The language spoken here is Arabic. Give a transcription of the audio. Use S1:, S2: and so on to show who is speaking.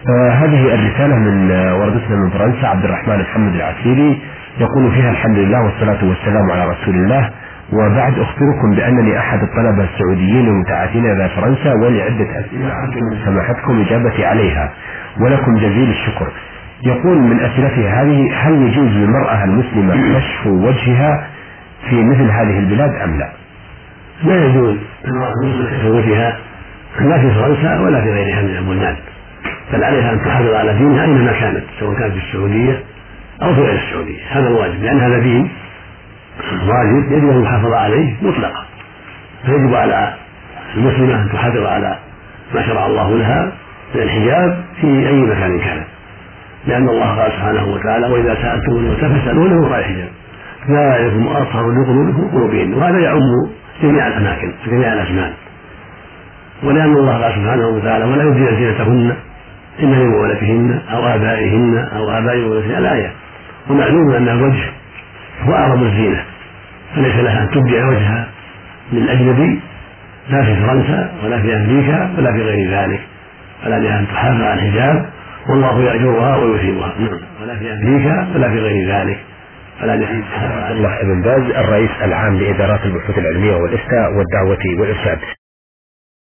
S1: هذه الرسالة من وردتنا من فرنسا، عبد الرحمن محمد العسيري، يقول فيها: الحمد لله والصلاة والسلام على رسول الله، وبعد أخبركم بأنني أحد الطلبة السعوديين المتعاثين إلى فرنسا، ولي عدة أسئلة أرجو سماحتكم إجابتي عليها ولكم جزيل الشكر. يقول من أسئلته هذه: هل يجوز للمرأة المسلمة كشف وجهها في مثل هذه البلاد أم لا؟
S2: لا يجوز للمرأة المسلمة كشف وجهها لا في فرنسا ولا في غيرها من البلدان، بل عليها أن تحافظ على دينها أينما كانت، سواء كانت في السعودية أو في غير السعودية. هذا الواجب، لأن هذا دين واجب يجب المحافظة عليه مطلقا، فيجب على المسلمة أن تحافظ على ما شرع الله لها من الحجاب في أي مكان كان، لأن الله قال سبحانه وتعالى: وإذا سألتموني فاسألوني وراء الحجاب ذلكم أطهر لقلوبكم وقلوبهن. وهذا يعم جميع الأماكن وجميع الأزمان، ولأن الله قال سبحانه وتعالى: ولا يبدين زينتهن إلا لبعولتهن أو آبائهن أو آباء بعولتهن. الآية. ومعلوم أن الوجه هو أعظم الزينة، فليس لها أن تبدع وجهها للأجنبي لا في فرنسا ولا في أمريكا ولا في غير ذلك، ولا لها أن تحافظ على الحجاب والله يأجرها ويثيبها. ولا في أمريكا ولا في غير ذلك، فلا لها أن تحافظ على
S1: الله ابن باز، الرئيس العام لإدارات البحوث العلمية والإفتاء والدعوة والإرشاد.